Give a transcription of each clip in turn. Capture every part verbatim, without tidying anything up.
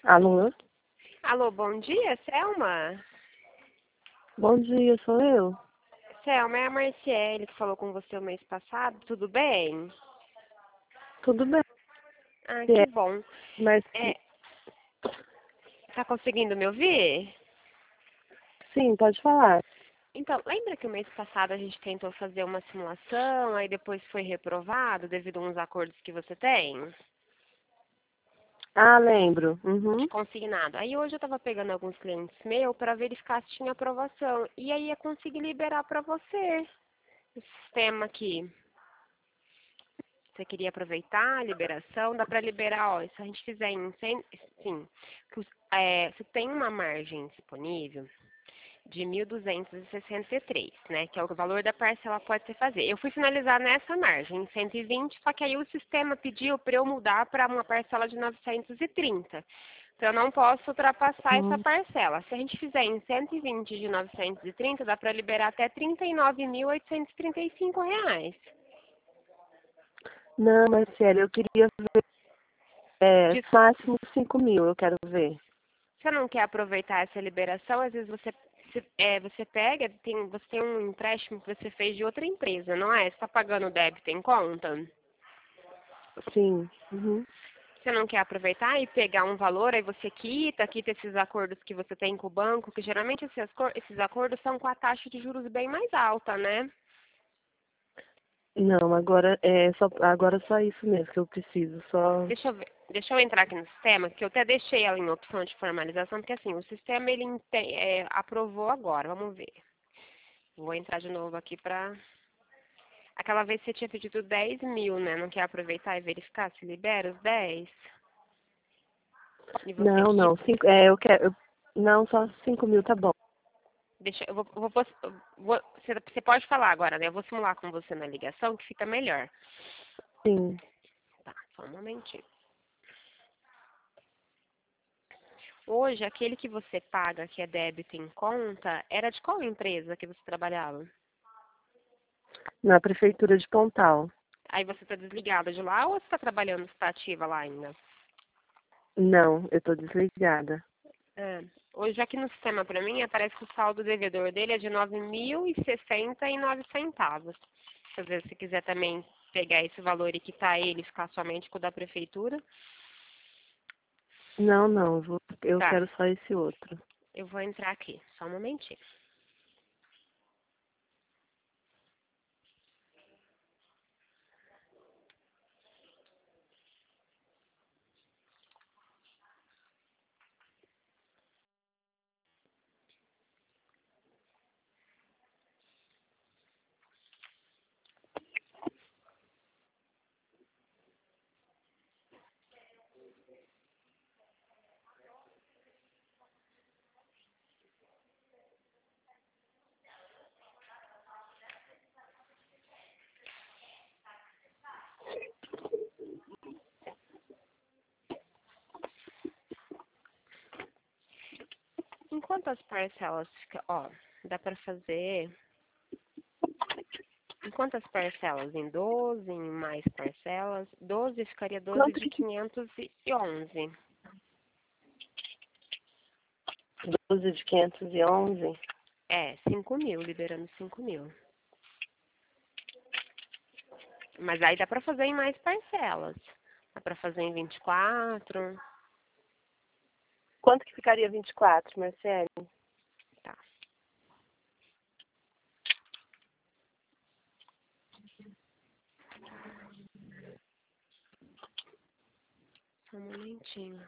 Alô? Alô, bom dia, Selma? Bom dia, sou eu. Selma, é a Marciele que falou com você o mês passado, tudo bem? Tudo bem? Ah, que É, bom. mas É, tá conseguindo me ouvir? sim, pode falar. Então, lembra que o mês passado a gente tentou fazer uma simulação, aí depois foi reprovado devido a uns acordos que você tem? Ah, lembro. De Uhum. consignado. Aí hoje eu tava pegando alguns clientes meus para verificar se tinha aprovação. E aí eu consegui liberar para você o sistema aqui. Você queria aproveitar a liberação, dá para liberar, ó, se a gente fizer em cem, sim, que os- é, você tem uma margem disponível de mil duzentos e sessenta e três, né, que é o valor da parcela pode ser fazer. Eu fui finalizar nessa margem, em cento e vinte, só que aí o sistema pediu para eu mudar para uma parcela de novecentos e trinta. Então eu não posso ultrapassar essa Hum. parcela. Se a gente fizer em cento e vinte de novecentos e trinta, dá para liberar até trinta e nove mil oitocentos e trinta e cinco reais. Não, Marcelo, eu queria ver é, máximo cinco mil, eu quero ver. Você não quer aproveitar essa liberação, às vezes você, se- é, você pega, tem, você tem um empréstimo que você fez de outra empresa, não é? Você está pagando débito em conta? Sim. Uhum. Você não quer aproveitar e pegar um valor, aí você quita, quita esses acordos que você tem com o banco, que geralmente esses, acor- esses acordos são com a taxa de juros bem mais alta, né? Não, agora é só agora só isso mesmo que eu preciso, só. Deixa eu ver. Deixa eu entrar aqui no sistema, que eu até deixei ela em opção de formalização, porque assim, o sistema ele inte- é, aprovou agora, vamos ver. Vou entrar de novo aqui para. Aquela vez você tinha pedido dez mil, né? Não quer aproveitar e verificar se libera os dez? E você Não, não, quita. cinco, é, eu quero. eu- Não, só cinco mil tá bom. Deixa, eu vou, eu vou, pos- eu vou- você, você pode falar agora, né? Eu vou simular com você na ligação, que fica melhor. Sim. Tá, só um momentinho. Hoje, aquele que você paga, que é débito em conta, era de qual empresa que você trabalhava? Na prefeitura de Pontal. Aí você está desligada de lá ou você está trabalhando, você está ativa lá ainda? Não, eu tô desligada. É. Hoje aqui no sistema para mim aparece que o saldo devedor dele é de nove mil e sessenta e nove centavos. Se às vezes você quiser também pegar esse valor e quitar ele, ficar somente com o da prefeitura. Não, não, eu vou- eu Tá, quero só esse outro. eu vou entrar aqui, só um momentinho. Em quantas parcelas fica, ó, dá para fazer, em quantas parcelas? Em doze, em mais parcelas? doze ficaria doze Quanto de que quinhentos e onze. doze de quinhentos e onze? É, cinco mil, liberando cinco mil. Mas aí dá para fazer em mais parcelas. Dá para fazer em vinte e quatro. Quanto que ficaria vinte e quatro, Marcelo? Tá, só um momentinho.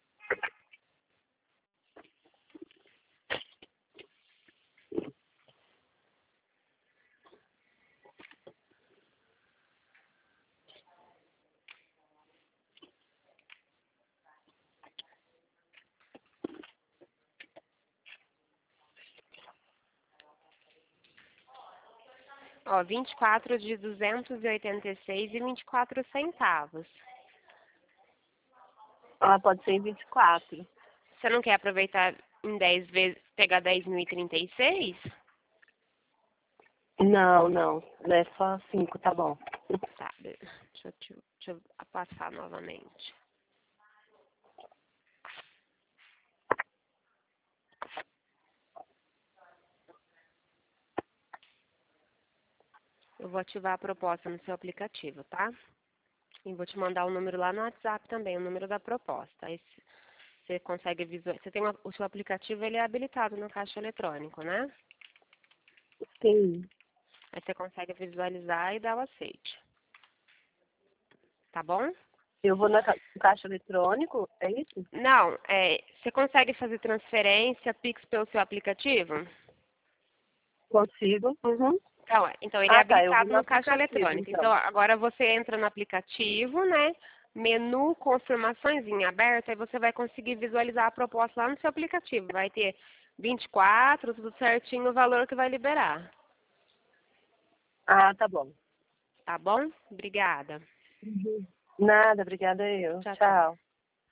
Ó, vinte e quatro de duzentos e oitenta e seis e vinte e quatro centavos. Ah, pode ser em vinte e quatro. Você não quer aproveitar em dez vezes, pegar dez mil e trinta e seis? Não, não. É só cinco, tá bom. Tá, deixa eu, te- deixa eu passar novamente. Eu vou ativar a proposta no seu aplicativo, tá? E vou te mandar o número lá no WhatsApp também, o número da proposta. Aí c- você consegue visualizar. Você tem uma- o seu aplicativo, ele é habilitado no caixa eletrônico, né? Sim. Aí você consegue visualizar e dar o aceite. Tá bom? Eu vou na ca- no caixa eletrônico, é isso? Não, é, você consegue fazer transferência Pix pelo seu aplicativo? Consigo. Uhum. Então, é, então ele é Ah, tá. Eu vou habilitado no no caixa aplicativo, eletrônico. Então, então. agora você entra no aplicativo, né? Menu confirmações em aberto, aí você vai conseguir visualizar a proposta lá no seu aplicativo. Vai ter vinte e quatro, tudo certinho, o valor que vai liberar. Ah, tá bom. Tá bom? Obrigada. Uhum. Nada, obrigada eu. Tchau, tchau. Tchau.